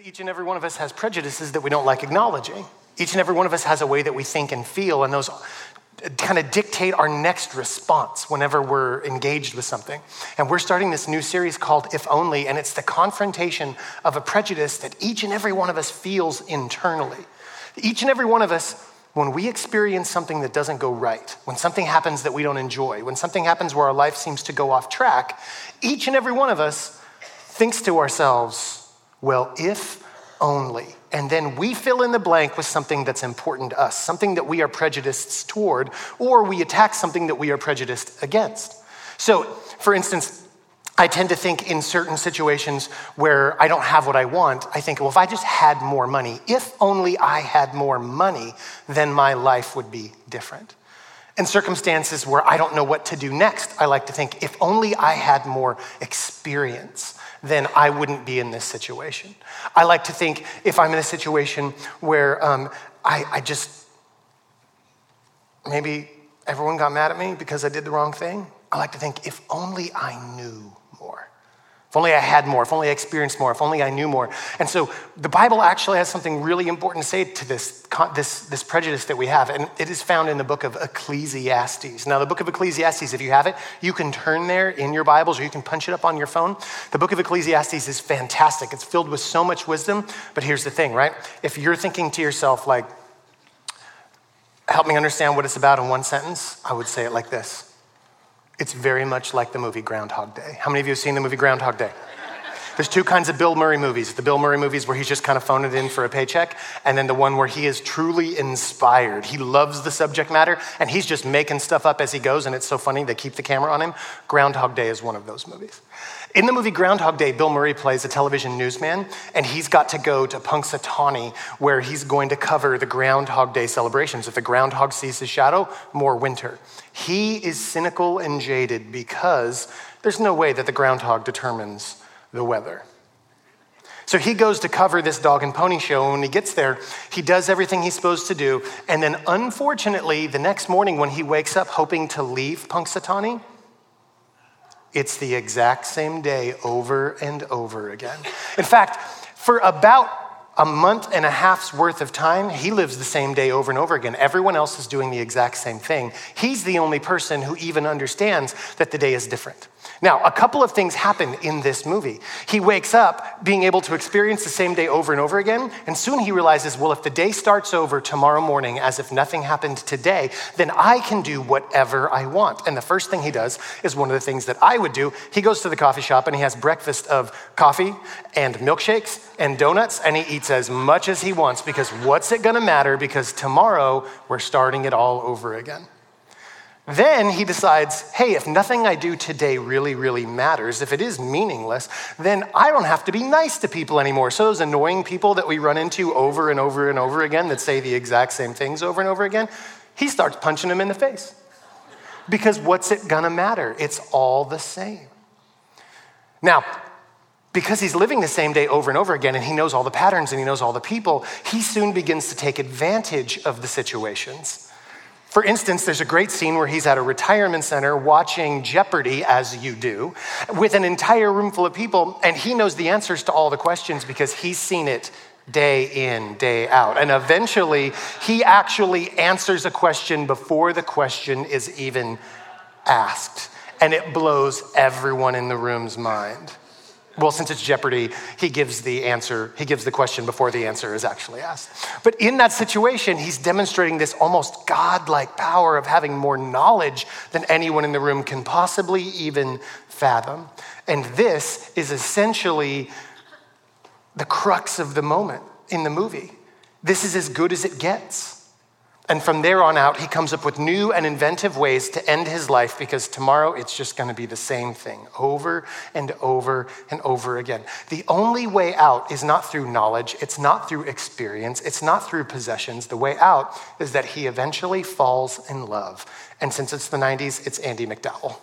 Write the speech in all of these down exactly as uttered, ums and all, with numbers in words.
Each and every one of us has prejudices that we don't like acknowledging. Each and every one of us has a way that we think and feel, and those kind of dictate our next response whenever we're engaged with something. And we're starting this new series called If Only, and it's the confrontation of a prejudice that each and every one of us feels internally. Each and every one of us, when we experience something that doesn't go right, when something happens that we don't enjoy, when something happens where our life seems to go off track, each and every one of us thinks to ourselves, well, if only. And then we fill in the blank with something that's important to us, something that we are prejudiced toward, or we attack something that we are prejudiced against. So, for instance, I tend to think in certain situations where I don't have what I want, I think, well, if I just had more money, if only I had more money, then my life would be different. In circumstances where I don't know what to do next, I like to think, if only I had more experience, then I wouldn't be in this situation. I like to think if I'm in a situation where um, I, I just, maybe everyone got mad at me because I did the wrong thing, I like to think, if only I knew more. If only I had more, if only I experienced more, if only I knew more. And so the Bible actually has something really important to say to this, this, this prejudice that we have, and it is found in the book of Ecclesiastes. Now, the book of Ecclesiastes, if you have it, you can turn there in your Bibles or you can punch it up on your phone. The book of Ecclesiastes is fantastic. It's filled with so much wisdom, but here's the thing, right? If you're thinking to yourself, like, help me understand what it's about in one sentence, I would say it like this. It's very much like the movie Groundhog Day. How many of you have seen the movie Groundhog Day? There's two kinds of Bill Murray movies. The Bill Murray movies where he's just kind of phoned it in for a paycheck, and then the one where he is truly inspired. He loves the subject matter, and he's just making stuff up as he goes, and it's so funny they keep the camera on him. Groundhog Day is one of those movies. In the movie Groundhog Day, Bill Murray plays a television newsman, and he's got to go to Punxsutawney, where he's going to cover the Groundhog Day celebrations. If the groundhog sees his shadow, more winter. He is cynical and jaded because there's no way that the groundhog determines the weather. So he goes to cover this dog and pony show, and when he gets there, he does everything he's supposed to do, and then unfortunately, the next morning when he wakes up hoping to leave Punxsutawney, it's the exact same day over and over again. In fact, for about a month and a half's worth of time, he lives the same day over and over again. Everyone else is doing the exact same thing. He's the only person who even understands that the day is different. Now, a couple of things happen in this movie. He wakes up being able to experience the same day over and over again, and soon he realizes, well, if the day starts over tomorrow morning as if nothing happened today, then I can do whatever I want. And the first thing he does is one of the things that I would do. He goes to the coffee shop and he has breakfast of coffee and milkshakes and donuts, and he eats as much as he wants because what's it gonna matter? Because tomorrow we're starting it all over again. Then he decides, hey, if nothing I do today really, really matters, if it is meaningless, then I don't have to be nice to people anymore. So those annoying people that we run into over and over and over again that say the exact same things over and over again, he starts punching them in the face. Because what's it gonna matter? It's all the same. Now, because he's living the same day over and over again and he knows all the patterns and he knows all the people, he soon begins to take advantage of the situations. For instance, there's a great scene where he's at a retirement center watching Jeopardy, as you do, with an entire room full of people, and he knows the answers to all the questions because he's seen it day in, day out. And eventually, he actually answers a question before the question is even asked, and it blows everyone in the room's mind. Well, since it's Jeopardy, he gives the answer, he gives the question before the answer is actually asked. But in that situation, he's demonstrating this almost godlike power of having more knowledge than anyone in the room can possibly even fathom. And this is essentially the crux of the moment in the movie. This is as good as it gets. And from there on out, he comes up with new and inventive ways to end his life because tomorrow it's just going to be the same thing over and over and over again. The only way out is not through knowledge. It's not through experience. It's not through possessions. The way out is that he eventually falls in love. And since it's the nineties, it's Andie MacDowell.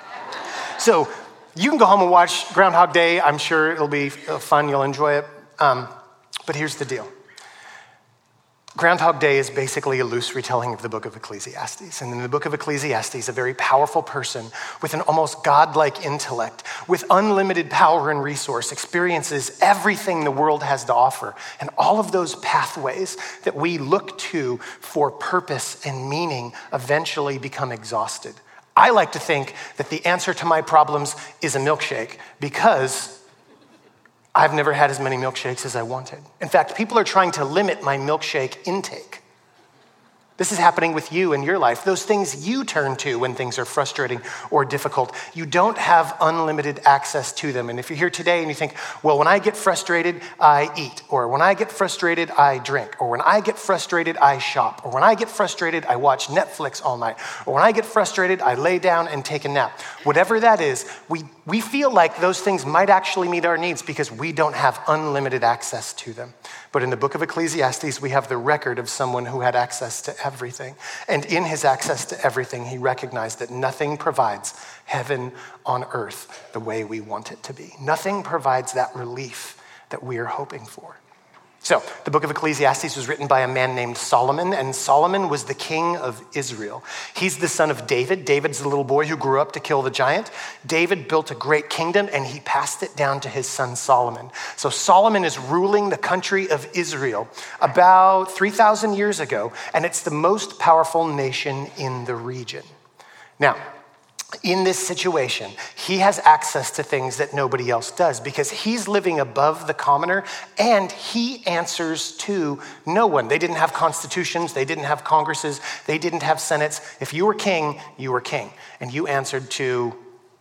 So you can go home and watch Groundhog Day. I'm sure it'll be fun. You'll enjoy it. Um, but here's the deal. Groundhog Day is basically a loose retelling of the book of Ecclesiastes. And in the book of Ecclesiastes, a very powerful person with an almost godlike intellect, with unlimited power and resource, experiences everything the world has to offer. And all of those pathways that we look to for purpose and meaning eventually become exhausted. I like to think that the answer to my problems is a milkshake because I've never had as many milkshakes as I wanted. In fact, people are trying to limit my milkshake intake. This is happening with you in your life. Those things you turn to when things are frustrating or difficult, you don't have unlimited access to them. And if you're here today and you think, well, when I get frustrated, I eat, or when I get frustrated, I drink, or when I get frustrated, I shop, or when I get frustrated, I watch Netflix all night, or when I get frustrated, I lay down and take a nap. Whatever that is, we, we feel like those things might actually meet our needs because we don't have unlimited access to them. But in the book of Ecclesiastes, we have the record of someone who had access to everything. And in his access to everything, he recognized that nothing provides heaven on earth the way we want it to be. Nothing provides that relief that we are hoping for. So the book of Ecclesiastes was written by a man named Solomon, and Solomon was the king of Israel. He's the son of David. David's the little boy who grew up to kill the giant. David built a great kingdom, and he passed it down to his son Solomon. So Solomon is ruling the country of Israel about three thousand years ago, and it's the most powerful nation in the region. Now, in this situation, he has access to things that nobody else does because he's living above the commoner and he answers to no one. They didn't have constitutions, they didn't have congresses, they didn't have senates. If you were king, you were king, and you answered to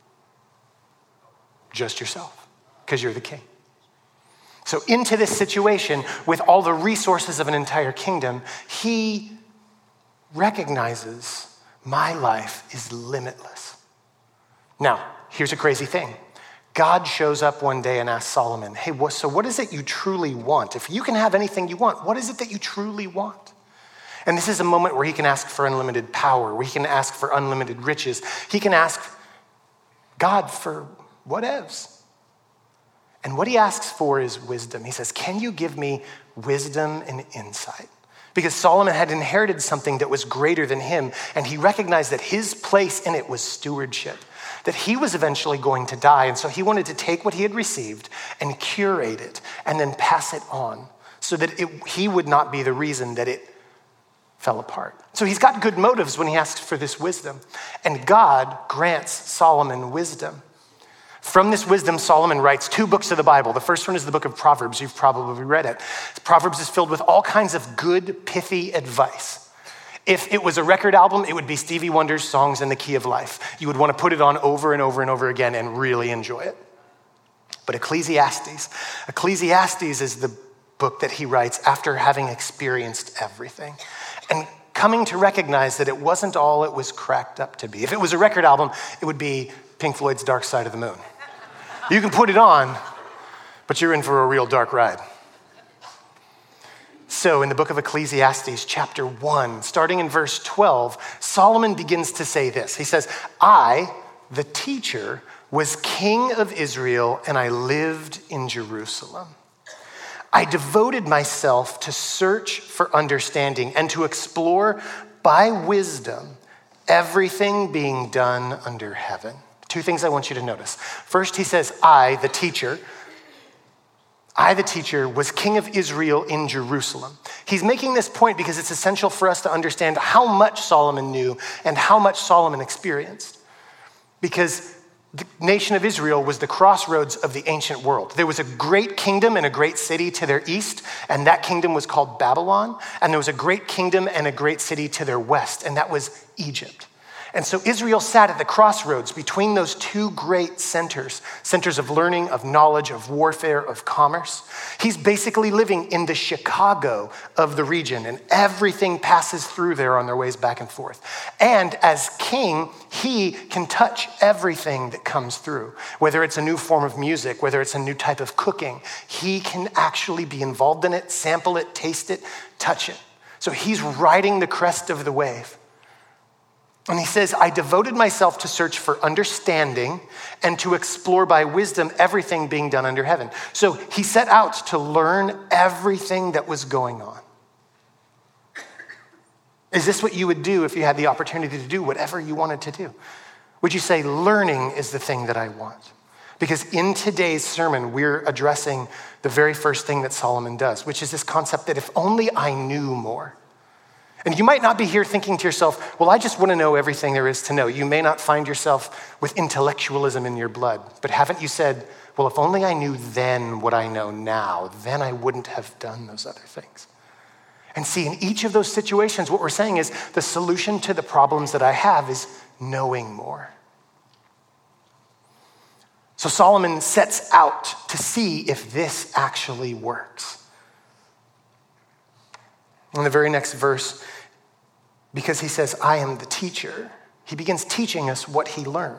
just yourself because you're the king. So into this situation with all the resources of an entire kingdom, he recognizes my life is limitless. Now, here's a crazy thing. God shows up one day and asks Solomon, hey, so what is it you truly want? If you can have anything you want, what is it that you truly want? And this is a moment where he can ask for unlimited power, where he can ask for unlimited riches. He can ask God for whatevs. And what he asks for is wisdom. He says, can you give me wisdom and insight? Because Solomon had inherited something that was greater than him, and he recognized that his place in it was stewardship, that he was eventually going to die, and so he wanted to take what he had received and curate it and then pass it on so that it, he would not be the reason that it fell apart. So he's got good motives when he asks for this wisdom, and God grants Solomon wisdom. From this wisdom, Solomon writes two books of the Bible. The first one is the book of Proverbs. You've probably read it. Proverbs is filled with all kinds of good, pithy advice. If it was a record album, it would be Stevie Wonder's Songs in the Key of Life. You would want to put it on over and over and over again and really enjoy it. But Ecclesiastes, Ecclesiastes is the book that he writes after having experienced everything and coming to recognize that it wasn't all it was cracked up to be. If it was a record album, it would be Pink Floyd's Dark Side of the Moon. You can put it on, but you're in for a real dark ride. So in the book of Ecclesiastes, chapter one, starting in verse twelve, Solomon begins to say this. He says, I, the teacher, was king of Israel, and I lived in Jerusalem. I devoted myself to search for understanding and to explore by wisdom everything being done under heaven. Two things I want you to notice. First, he says, I, the teacher, I, the teacher, was king of Israel in Jerusalem. He's making this point because it's essential for us to understand how much Solomon knew and how much Solomon experienced. Because the nation of Israel was the crossroads of the ancient world. There was a great kingdom and a great city to their east, and that kingdom was called Babylon. And there was a great kingdom and a great city to their west, and that was Egypt. And so Israel sat at the crossroads between those two great centers, centers of learning, of knowledge, of warfare, of commerce. He's basically living in the Chicago of the region, and everything passes through there on their ways back and forth. And as king, he can touch everything that comes through, whether it's a new form of music, whether it's a new type of cooking. He can actually be involved in it, sample it, taste it, touch it. So he's riding the crest of the wave. And he says, I devoted myself to search for understanding and to explore by wisdom everything being done under heaven. So he set out to learn everything that was going on. Is this what you would do if you had the opportunity to do whatever you wanted to do? Would you say learning is the thing that I want? Because in today's sermon, we're addressing the very first thing that Solomon does, which is this concept that if only I knew more. And you might not be here thinking to yourself, well, I just want to know everything there is to know. You may not find yourself with intellectualism in your blood, but haven't you said, well, if only I knew then what I know now, then I wouldn't have done those other things. And see, in each of those situations, what we're saying is the solution to the problems that I have is knowing more. So Solomon sets out to see if this actually works. In the very next verse, because he says, I am the teacher, he begins teaching us what he learned.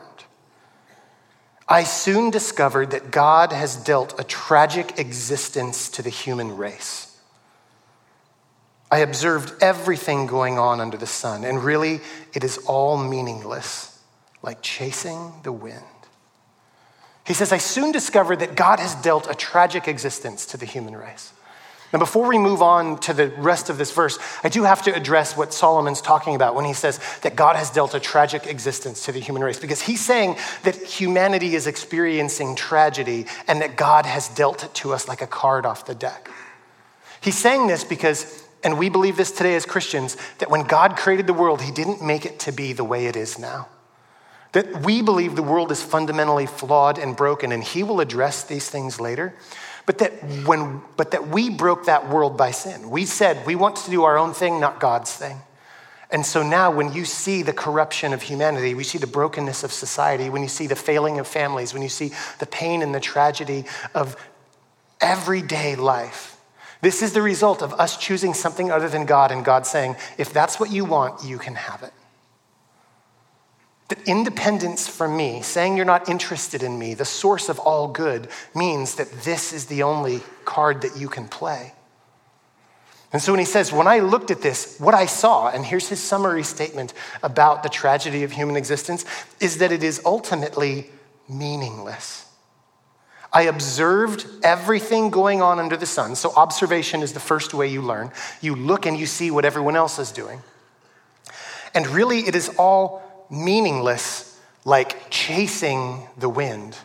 I soon discovered that God has dealt a tragic existence to the human race. I observed everything going on under the sun, and really it is all meaningless, like chasing the wind. He says, I soon discovered that God has dealt a tragic existence to the human race. Now, before we move on to the rest of this verse, I do have to address what Solomon's talking about when he says that God has dealt a tragic existence to the human race, because he's saying that humanity is experiencing tragedy and that God has dealt it to us like a card off the deck. He's saying this because, and we believe this today as Christians, that when God created the world, he didn't make it to be the way it is now. That we believe the world is fundamentally flawed and broken, and he will address these things later. But that when, but that we broke that world by sin. We said we want to do our own thing, not God's thing. And so now when you see the corruption of humanity, we see the brokenness of society, when you see the failing of families, when you see the pain and the tragedy of everyday life, this is the result of us choosing something other than God and God saying, if that's what you want, you can have it. That independence from me, saying you're not interested in me, the source of all good, means that this is the only card that you can play. And so when he says, when I looked at this, what I saw, and here's his summary statement about the tragedy of human existence, is that it is ultimately meaningless. I observed everything going on under the sun. So observation is the first way you learn. You look and you see what everyone else is doing. And really it is all meaningless, like chasing the wind.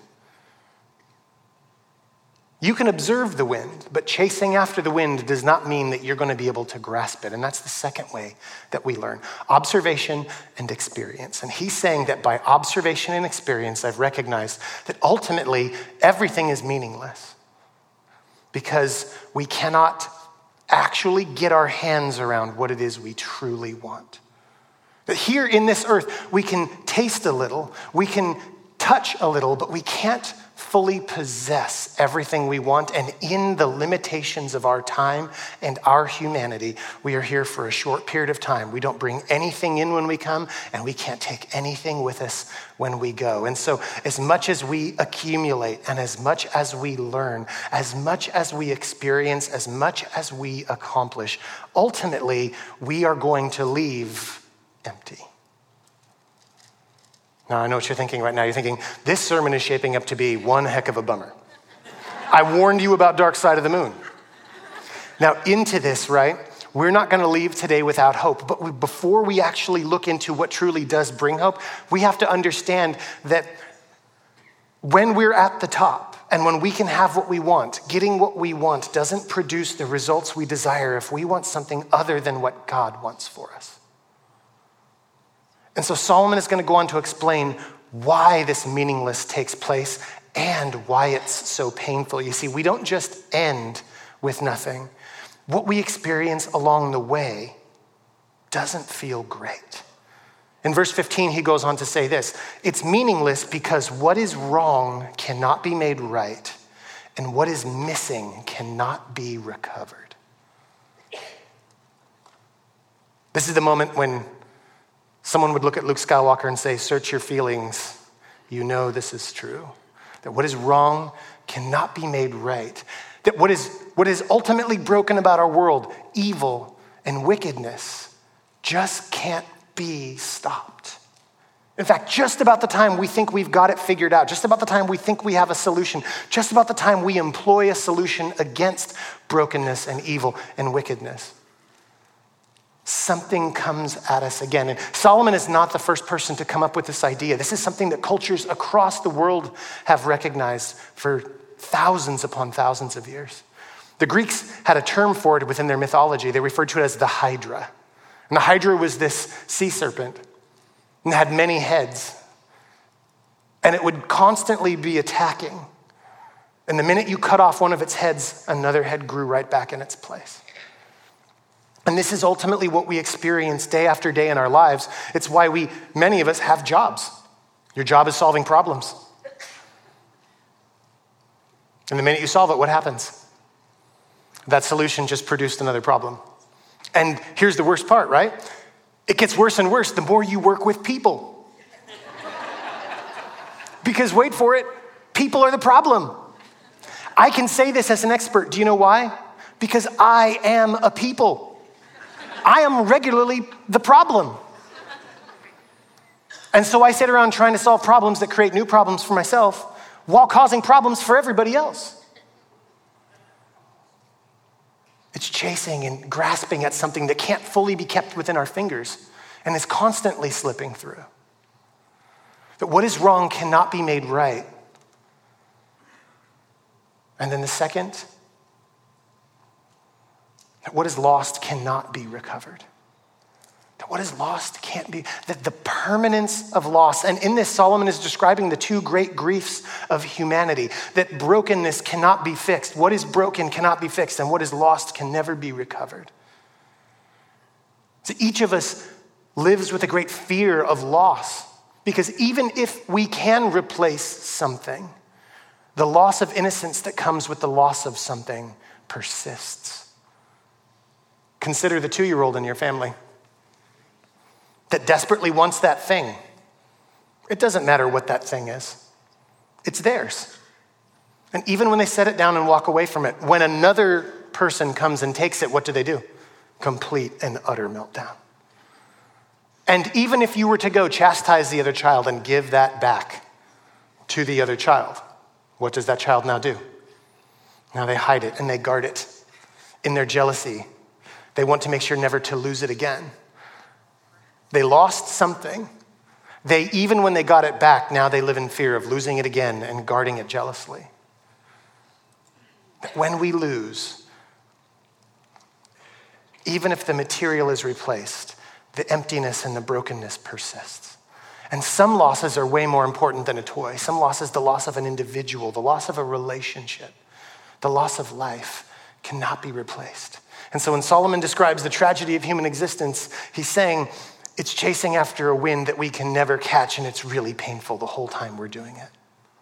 You can observe the wind, but chasing after the wind does not mean that you're going to be able to grasp it. And that's the second way that we learn. Observation and experience. And he's saying that by observation and experience, I've recognized that ultimately everything is meaningless because we cannot actually get our hands around what it is we truly want. That here in this earth, we can taste a little, we can touch a little, but we can't fully possess everything we want. And in the limitations of our time and our humanity, we are here for a short period of time. We don't bring anything in when we come, and we can't take anything with us when we go. And so as much as we accumulate and as much as we learn, as much as we experience, as much as we accomplish, ultimately, we are going to leave empty. Now, I know what you're thinking right now. You're thinking, this sermon is shaping up to be one heck of a bummer. I warned you about Dark Side of the Moon. Now, into this, right, we're not going to leave today without hope. But we, before we actually look into what truly does bring hope, we have to understand that when we're at the top and when we can have what we want, getting what we want doesn't produce the results we desire if we want something other than what God wants for us. And so Solomon is going to go on to explain why this meaningless takes place and why it's so painful. You see, we don't just end with nothing. What we experience along the way doesn't feel great. In verse fifteen, he goes on to say this: it's meaningless because what is wrong cannot be made right, and what is missing cannot be recovered. This is the moment when someone would look at Luke Skywalker and say, search your feelings. You know this is true. That what is wrong cannot be made right. That what is, what is ultimately broken about our world, evil and wickedness, just can't be stopped. In fact, just about the time we think we've got it figured out, just about the time we think we have a solution, just about the time we employ a solution against brokenness and evil and wickedness, something comes at us again. And Solomon is not the first person to come up with this idea. This is something that cultures across the world have recognized for thousands upon thousands of years. The Greeks had a term for it within their mythology. They referred to it as the Hydra. And the Hydra was this sea serpent and had many heads. And it would constantly be attacking. And the minute you cut off one of its heads, another head grew right back in its place. And this is ultimately what we experience day after day in our lives. It's why we, many of us, have jobs. Your job is solving problems. And the minute you solve it, what happens? That solution just produced another problem. And here's the worst part, right? It gets worse and worse the more you work with people. Because wait for it, people are the problem. I can say this as an expert. Do you know why? Because I am a people. I am regularly the problem. And so I sit around trying to solve problems that create new problems for myself while causing problems for everybody else. It's chasing and grasping at something that can't fully be kept within our fingers and is constantly slipping through. That what is wrong cannot be made right. And then the second, that what is lost cannot be recovered. That what is lost can't be, that the permanence of loss. And in this, Solomon is describing the two great griefs of humanity, that brokenness cannot be fixed. What is broken cannot be fixed, and what is lost can never be recovered. So each of us lives with a great fear of loss, because even if we can replace something, the loss of innocence that comes with the loss of something persists. Consider the two-year-old in your family that desperately wants that thing. It doesn't matter what that thing is. It's theirs. And even when they set it down and walk away from it, when another person comes and takes it, what do they do? Complete and utter meltdown. And even if you were to go chastise the other child and give that back to the other child, what does that child now do? Now they hide it and they guard it in their jealousy. They want to make sure never to lose it again. They lost something. They, even when they got it back, now they live in fear of losing it again and guarding it jealously. When we lose, even if the material is replaced, the emptiness and the brokenness persists. And some losses are way more important than a toy. Some losses, the loss of an individual, the loss of a relationship, the loss of life cannot be replaced. And so when Solomon describes the tragedy of human existence, he's saying it's chasing after a wind that we can never catch, and it's really painful the whole time we're doing it.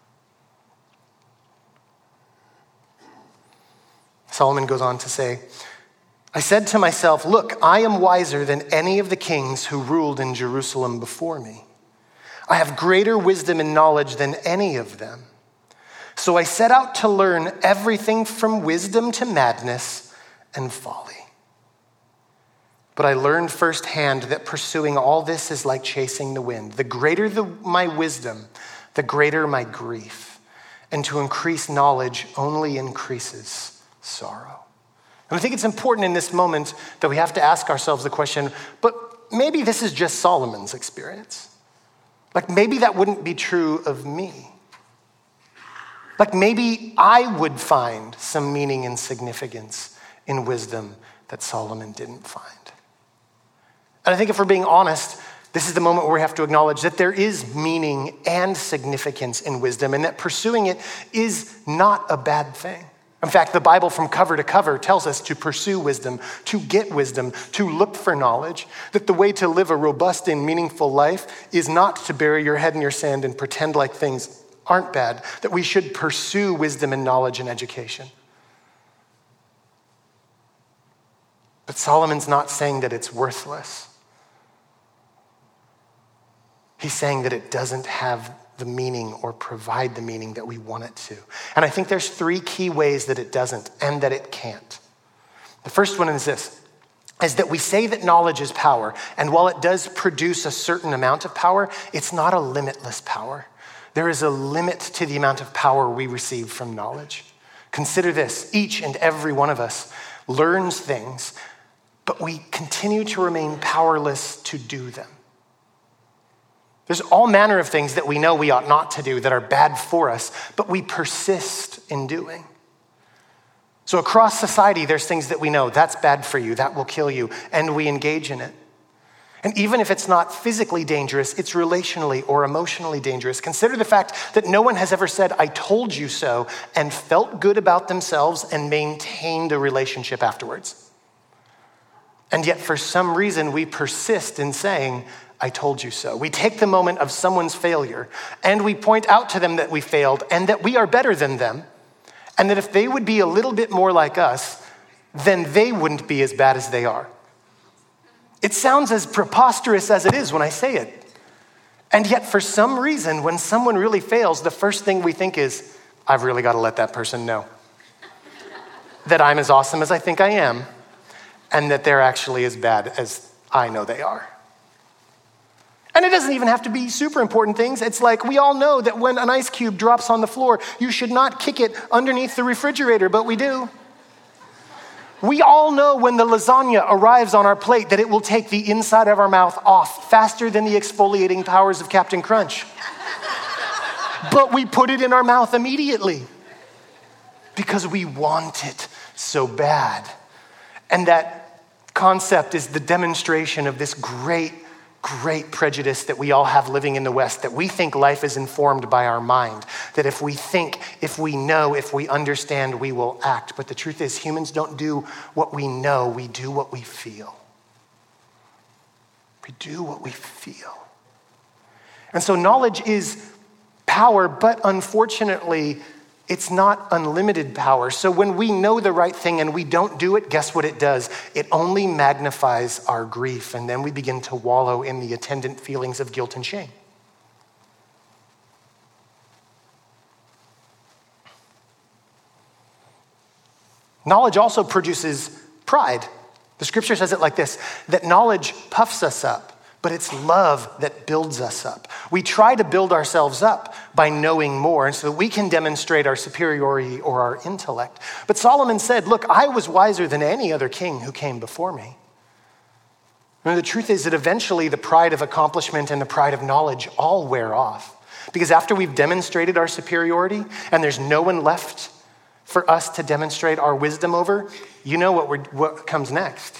Solomon goes on to say, I said to myself, look, I am wiser than any of the kings who ruled in Jerusalem before me. I have greater wisdom and knowledge than any of them. So I set out to learn everything from wisdom to madness and folly. But I learned firsthand that pursuing all this is like chasing the wind. The greater the, my wisdom, the greater my grief. And to increase knowledge only increases sorrow. And I think it's important in this moment that we have to ask ourselves the question, but maybe this is just Solomon's experience. Like maybe that wouldn't be true of me. Like maybe I would find some meaning and significance in wisdom that Solomon didn't find. And I think if we're being honest, this is the moment where we have to acknowledge that there is meaning and significance in wisdom, and that pursuing it is not a bad thing. In fact, the Bible from cover to cover tells us to pursue wisdom, to get wisdom, to look for knowledge, that the way to live a robust and meaningful life is not to bury your head in your sand and pretend like things aren't bad, that we should pursue wisdom and knowledge and education. But Solomon's not saying that it's worthless. He's saying that it doesn't have the meaning or provide the meaning that we want it to. And I think there's three key ways that it doesn't and that it can't. The first one is this, is that we say that knowledge is power. And while it does produce a certain amount of power, it's not a limitless power. There is a limit to the amount of power we receive from knowledge. Consider this, each and every one of us learns things but we continue to remain powerless to do them. There's all manner of things that we know we ought not to do that are bad for us, but we persist in doing. So across society, there's things that we know, that's bad for you, that will kill you, and we engage in it. And even if it's not physically dangerous, it's relationally or emotionally dangerous. Consider the fact that no one has ever said, I told you so, and felt good about themselves and maintained a relationship afterwards. And yet for some reason, we persist in saying, I told you so. We take the moment of someone's failure and we point out to them that we failed and that we are better than them, and that if they would be a little bit more like us, then they wouldn't be as bad as they are. It sounds as preposterous as it is when I say it. And yet for some reason, when someone really fails, the first thing we think is, I've really got to let that person know that I'm as awesome as I think I am, and that they're actually as bad as I know they are. And it doesn't even have to be super important things. It's like we all know that when an ice cube drops on the floor, you should not kick it underneath the refrigerator, but we do. We all know when the lasagna arrives on our plate that it will take the inside of our mouth off faster than the exfoliating powers of Captain Crunch. But we put it in our mouth immediately because we want it so bad. And that concept is the demonstration of this great Great prejudice that we all have living in the West, that we think life is informed by our mind, that if we think, if we know, if we understand, we will act. But the truth is, humans don't do what we know, we do what we feel. We do what we feel. And so knowledge is power, but unfortunately, it's not unlimited power. So when we know the right thing and we don't do it, guess what it does? It only magnifies our grief, and then we begin to wallow in the attendant feelings of guilt and shame. Knowledge also produces pride. The scripture says it like this, that knowledge puffs us up, but it's love that builds us up. We try to build ourselves up by knowing more, and so that we can demonstrate our superiority or our intellect. But Solomon said, look, I was wiser than any other king who came before me. And the truth is that eventually the pride of accomplishment and the pride of knowledge all wear off. Because after we've demonstrated our superiority and there's no one left for us to demonstrate our wisdom over, you know what, we're, what comes next.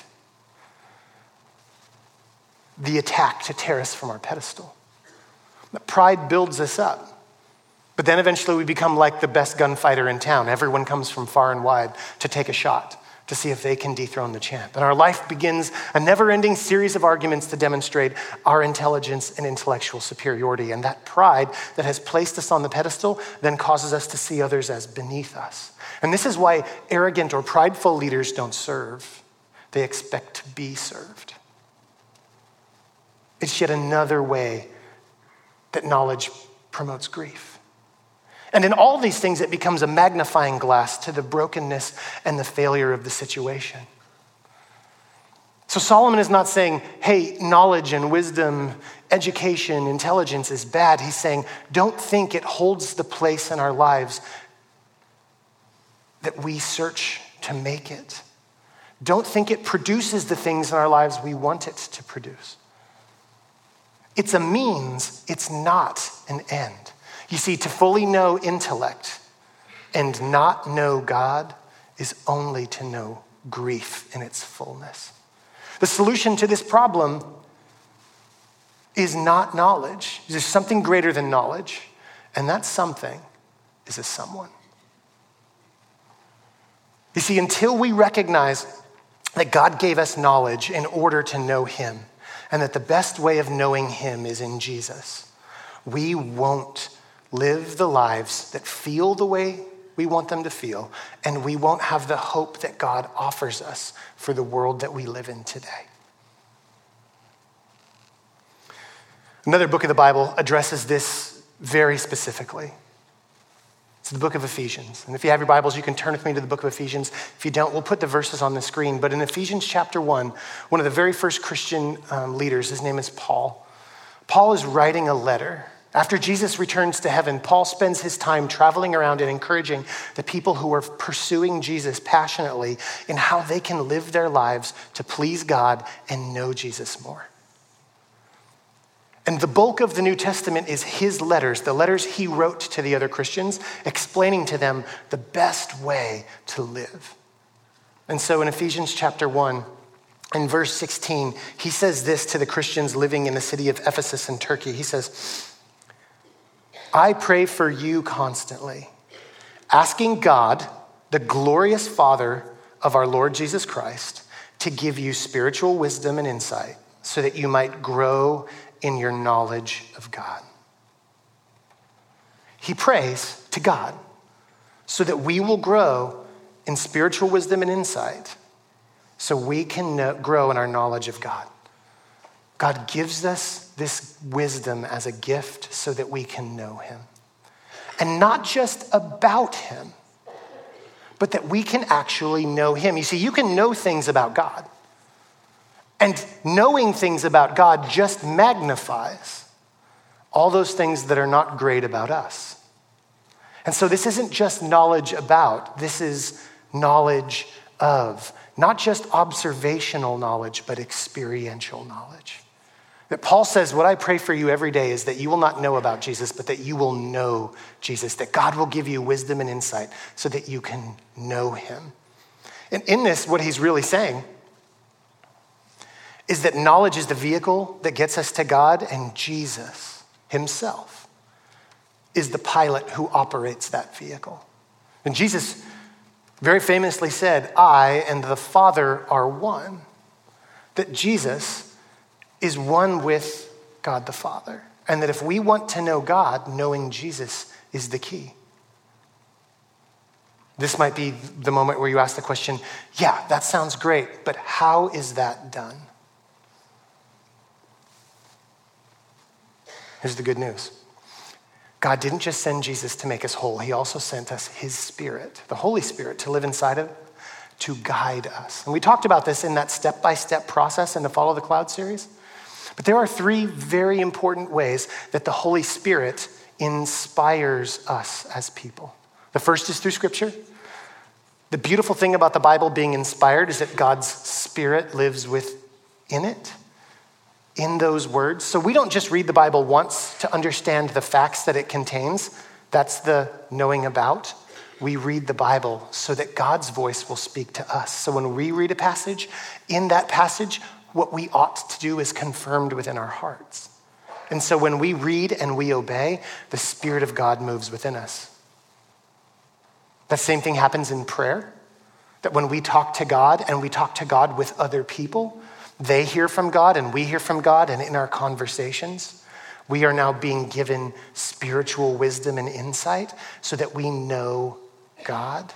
The attack to tear us from our pedestal. The pride builds us up. But then eventually we become like the best gunfighter in town. Everyone comes from far and wide to take a shot, to see if they can dethrone the champ. And our life begins a never-ending series of arguments to demonstrate our intelligence and intellectual superiority. And that pride that has placed us on the pedestal then causes us to see others as beneath us. And this is why arrogant or prideful leaders don't serve. They expect to be served. It's yet another way that knowledge promotes grief. And in all these things, it becomes a magnifying glass to the brokenness and the failure of the situation. So Solomon is not saying, hey, knowledge and wisdom, education, intelligence is bad. He's saying, don't think it holds the place in our lives that we search to make it. Don't think it produces the things in our lives we want it to produce. It's a means, it's not an end. You see, to fully know intellect and not know God is only to know grief in its fullness. The solution to this problem is not knowledge. There's something greater than knowledge, and that something is a someone. You see, until we recognize that God gave us knowledge in order to know him, and that the best way of knowing him is in Jesus, we won't live the lives that feel the way we want them to feel, and we won't have the hope that God offers us for the world that we live in today. Another book of the Bible addresses this very specifically. It's the book of Ephesians. And if you have your Bibles, you can turn with me to the book of Ephesians. If you don't, we'll put the verses on the screen. But in Ephesians chapter one, one of the very first Christian um, leaders, his name is Paul. Paul is writing a letter After Jesus returns to heaven, Paul spends his time traveling around and encouraging the people who are pursuing Jesus passionately in how they can live their lives to please God and know Jesus more. And the bulk of the New Testament is his letters, the letters he wrote to the other Christians, explaining to them the best way to live. And so in Ephesians chapter one, in verse sixteen, he says this to the Christians living in the city of Ephesus in Turkey. He says, I pray for you constantly, asking God, the glorious Father of our Lord Jesus Christ, to give you spiritual wisdom and insight so that you might grow in your knowledge of God. He prays to God so that we will grow in spiritual wisdom and insight so we can know, grow in our knowledge of God. God gives us this wisdom as a gift so that we can know him. And not just about him, but that we can actually know him. You see, you can know things about God. And knowing things about God just magnifies all those things that are not great about us. And so this isn't just knowledge about, this is knowledge of. Not just observational knowledge, but experiential knowledge. That Paul says, what I pray for you every day is that you will not know about Jesus, but that you will know Jesus, that God will give you wisdom and insight so that you can know him. And in this, what he's really saying is that knowledge is the vehicle that gets us to God, and Jesus himself is the pilot who operates that vehicle. And Jesus very famously said, I and the Father are one. That Jesus is one with God the Father. And that if we want to know God, knowing Jesus is the key. This might be the moment where you ask the question, yeah, that sounds great, but how is that done? Here's the good news. God didn't just send Jesus to make us whole. He also sent us his Spirit, the Holy Spirit, to live inside of, to guide us. And we talked about this in that step-by-step process in the Follow the Cloud series. But there are three very important ways that the Holy Spirit inspires us as people. The first is through Scripture. The beautiful thing about the Bible being inspired is that God's Spirit lives within it, in those words. So we don't just read the Bible once to understand the facts that it contains. That's the knowing about. We read the Bible so that God's voice will speak to us. So when we read a passage, in that passage, what we ought to do is confirmed within our hearts. And so when we read and we obey, the Spirit of God moves within us. That same thing happens in prayer, that when we talk to God and we talk to God with other people, they hear from God and we hear from God, and in our conversations, we are now being given spiritual wisdom and insight so that we know God.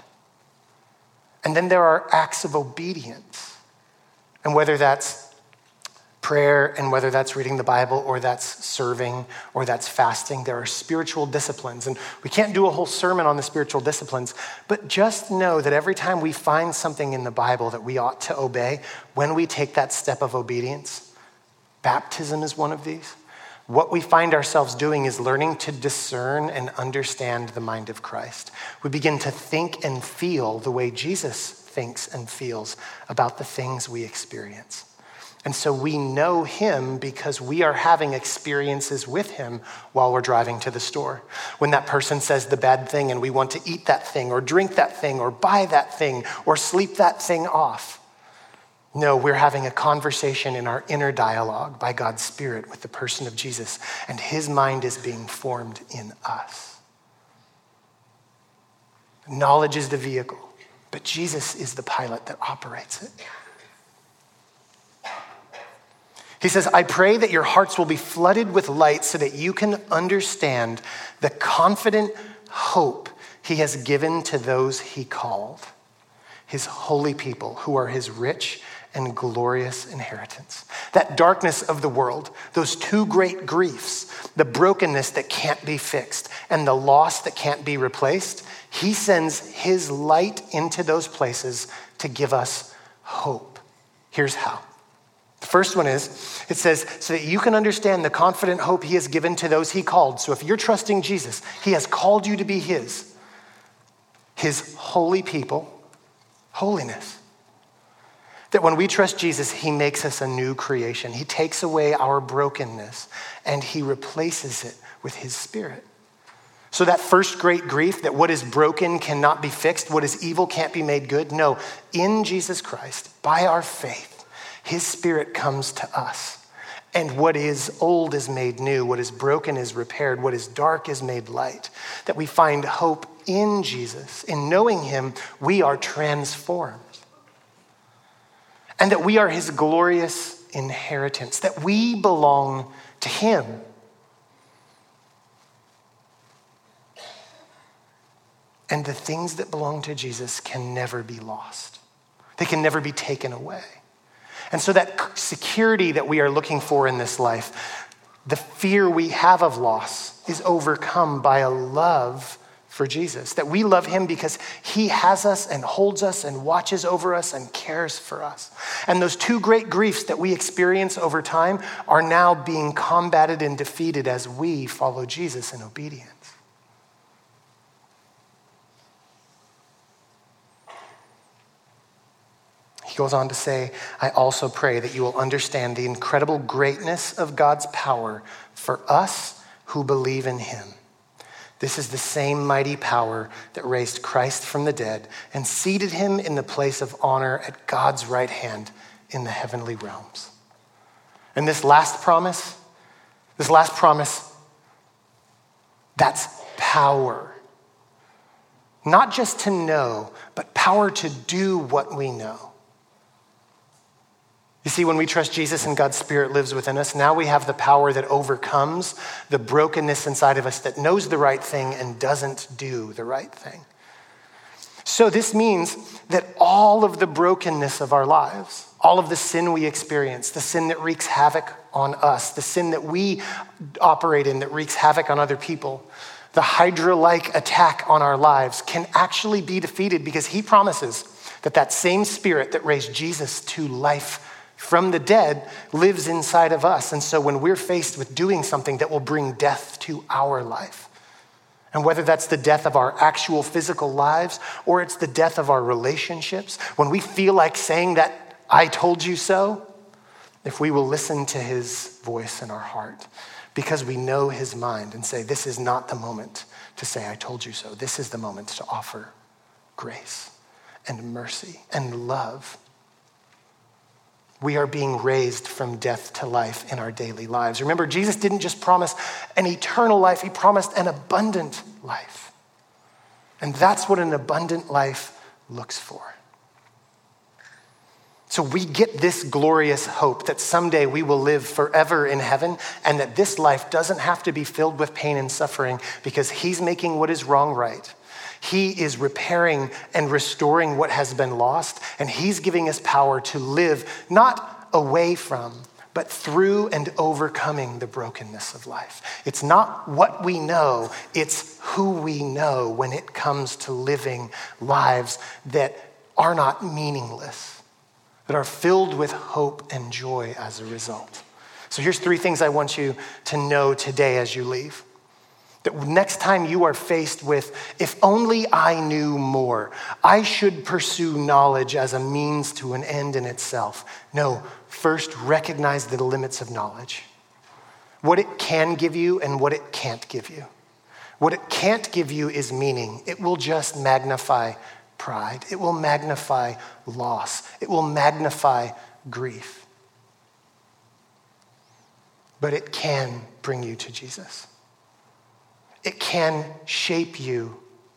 And then there are acts of obedience. And whether that's prayer and whether that's reading the Bible or that's serving or that's fasting, there are spiritual disciplines. And we can't do a whole sermon on the spiritual disciplines, but just know that every time we find something in the Bible that we ought to obey, when we take that step of obedience, baptism is one of these. What we find ourselves doing is learning to discern and understand the mind of Christ. We begin to think and feel the way Jesus thinks and feels about the things we experience. And so we know him because we are having experiences with him while we're driving to the store. When that person says the bad thing and we want to eat that thing or drink that thing or buy that thing or sleep that thing off. No, we're having a conversation in our inner dialogue by God's Spirit with the person of Jesus, and his mind is being formed in us. Knowledge is the vehicle, but Jesus is the pilot that operates it. He says, I pray that your hearts will be flooded with light so that you can understand the confident hope he has given to those he called, his holy people who are his rich and glorious inheritance. That darkness of the world, those two great griefs, the brokenness that can't be fixed and the loss that can't be replaced, he sends his light into those places to give us hope. Here's how. The first one is, it says, so that you can understand the confident hope he has given to those he called. So if you're trusting Jesus, he has called you to be his, his holy people, holiness. That when we trust Jesus, he makes us a new creation. He takes away our brokenness and he replaces it with his spirit. So that first great grief, that what is broken cannot be fixed, what is evil can't be made good. No, in Jesus Christ, by our faith, his spirit comes to us. And what is old is made new, what is broken is repaired, what is dark is made light. That we find hope in Jesus. In knowing him, we are transformed. And that we are his glorious inheritance, that we belong to him. And the things that belong to Jesus can never be lost. They can never be taken away. And so that security that we are looking for in this life, the fear we have of loss is overcome by a love for Jesus. That we love him because he has us and holds us and watches over us and cares for us. And those two great griefs that we experience over time are now being combated and defeated as we follow Jesus in obedience. He goes on to say, I also pray that you will understand the incredible greatness of God's power for us who believe in him. This is the same mighty power that raised Christ from the dead and seated him in the place of honor at God's right hand in the heavenly realms. And this last promise, this last promise, that's power. Not just to know, but power to do what we know. You see, when we trust Jesus and God's Spirit lives within us, now we have the power that overcomes the brokenness inside of us that knows the right thing and doesn't do the right thing. So this means that all of the brokenness of our lives, all of the sin we experience, the sin that wreaks havoc on us, the sin that we operate in that wreaks havoc on other people, the Hydra-like attack on our lives can actually be defeated because he promises that that same Spirit that raised Jesus to life from the dead lives inside of us. And so when we're faced with doing something that will bring death to our life, and whether that's the death of our actual physical lives or it's the death of our relationships, when we feel like saying that I told you so, if we will listen to his voice in our heart because we know his mind and say, this is not the moment to say I told you so. This is the moment to offer grace and mercy and love. We are being raised from death to life in our daily lives. Remember, Jesus didn't just promise an eternal life, he promised an abundant life. And that's what an abundant life looks for. So we get this glorious hope that someday we will live forever in heaven and that this life doesn't have to be filled with pain and suffering because he's making what is wrong right. He is repairing and restoring what has been lost, and he's giving us power to live not away from, but through and overcoming the brokenness of life. It's not what we know, it's who we know when it comes to living lives that are not meaningless, that are filled with hope and joy as a result. So here's three things I want you to know today as you leave. That next time you are faced with, if only I knew more, I should pursue knowledge as a means to an end in itself. No, first recognize the limits of knowledge. What it can give you and what it can't give you. What it can't give you is meaning. It will just magnify pride. It will magnify loss. It will magnify grief. But it can bring you to Jesus. It can shape you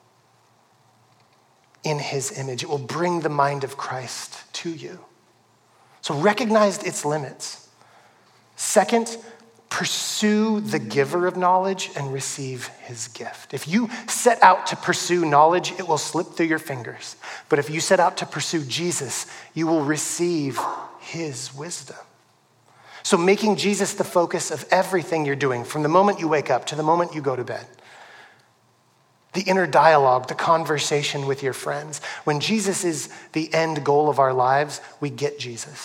in his image. It will bring the mind of Christ to you. So recognize its limits. Second, pursue the giver of knowledge and receive his gift. If you set out to pursue knowledge, it will slip through your fingers. But if you set out to pursue Jesus, you will receive his wisdom. So making Jesus the focus of everything you're doing, from the moment you wake up to the moment you go to bed. The inner dialogue, the conversation with your friends. When Jesus is the end goal of our lives, we get Jesus.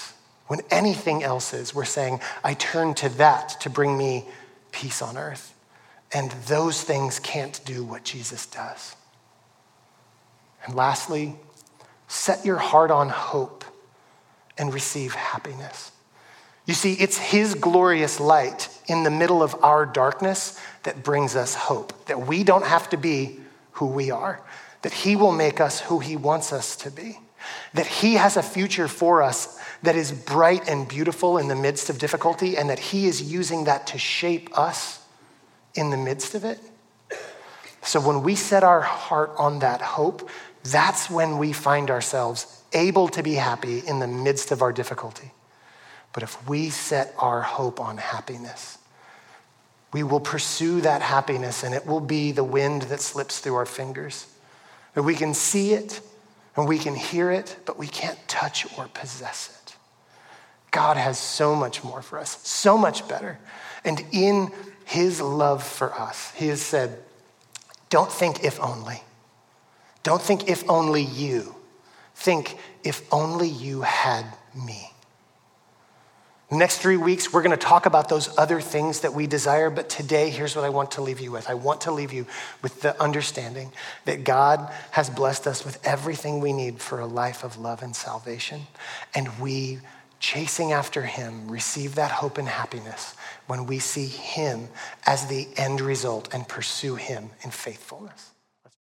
When anything else is, we're saying, I turn to that to bring me peace on earth. And those things can't do what Jesus does. And lastly, set your heart on hope and receive happiness. You see, it's his glorious light in the middle of our darkness that brings us hope, that we don't have to be who we are, that he will make us who he wants us to be, that he has a future for us that is bright and beautiful in the midst of difficulty, and that he is using that to shape us in the midst of it. So when we set our heart on that hope, that's when we find ourselves able to be happy in the midst of our difficulty. But if we set our hope on happiness, we will pursue that happiness, and it will be the wind that slips through our fingers. That we can see it and we can hear it, but we can't touch or possess it. God has so much more for us, so much better. And in his love for us, he has said, don't think if only. Don't think if only you. Think if only you had me. The next three weeks, we're going to talk about those other things that we desire. But today, here's what I want to leave you with. I want to leave you with the understanding that God has blessed us with everything we need for a life of love and salvation. And we, chasing after him, receive that hope and happiness when we see him as the end result and pursue him in faithfulness.